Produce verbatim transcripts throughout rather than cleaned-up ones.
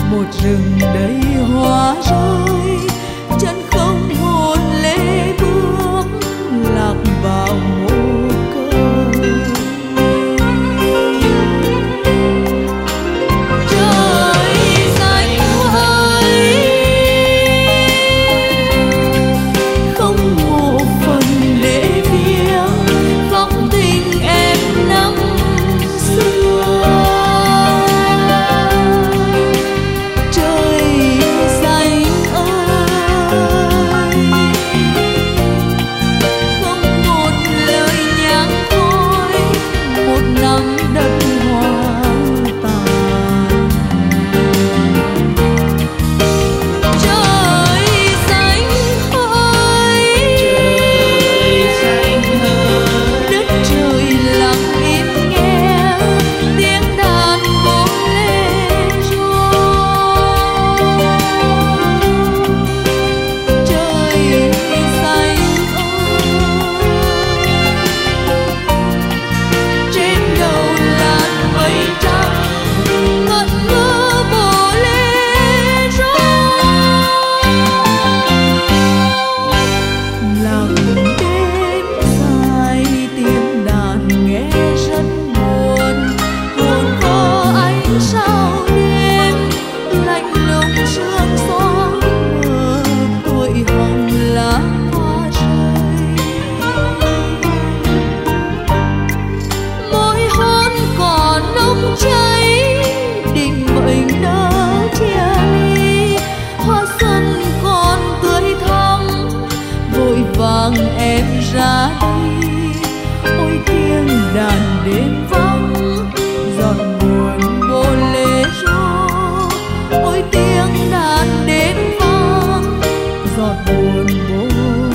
một rừng đầy hoa rơi, chân không hồn lê bước lạc vào một cơn trời xanh ơi, không một phần để viếng khóc tình em năm xưa. Trời xanh ơi, không một lời nhang khói, một năm đất hoang tàn. Trời xanh ơi, đất trời lặng im nghe tiếng đàn bolero. Trời xanh ơi, trên đầu làn mây trắng ngẩn ngơ bolero. Lặng đêm dài tiếng đàn nghe rất buồn, hồn có ánh sao đêm lạnh lùng sương gió mờ, tuổi hồng lá hoa rơi. Môi hôn còn nóng cháy, định mệnh đã chia ly, hoa xuân còn tươi thắm, vội vàng em ra đi. Ôi tiếng đàn đêm vắng, giọt buồn bolero. Ôi tiếng đàn đêm vắng, giọt buồn bolero.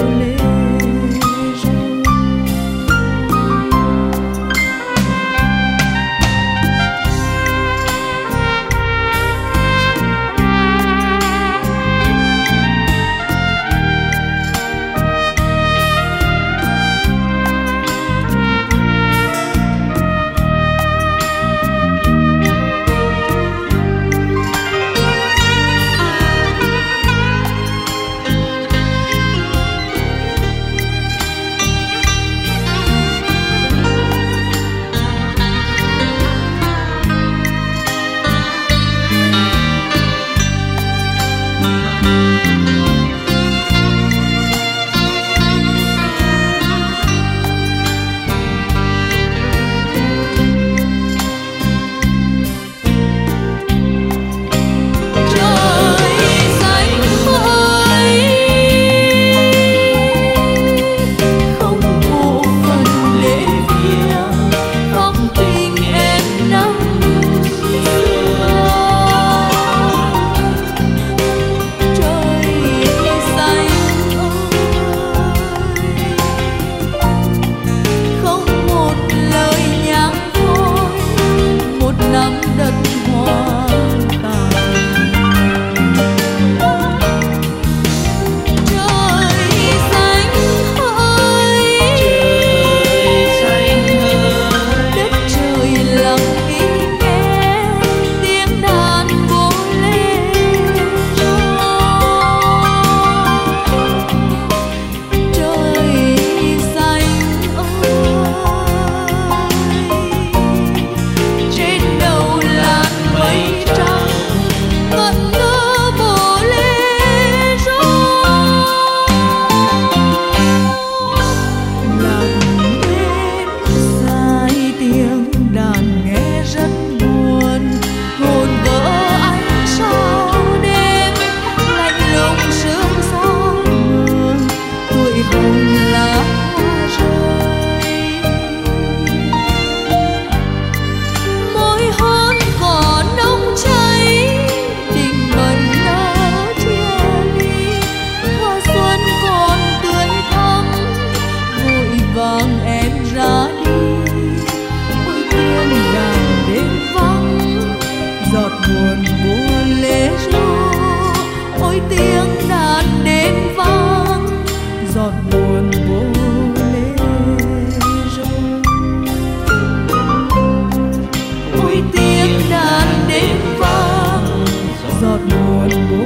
Trời xanh ơi, không một phần lễ viếng khóc tình em năm xưa. Trời còn một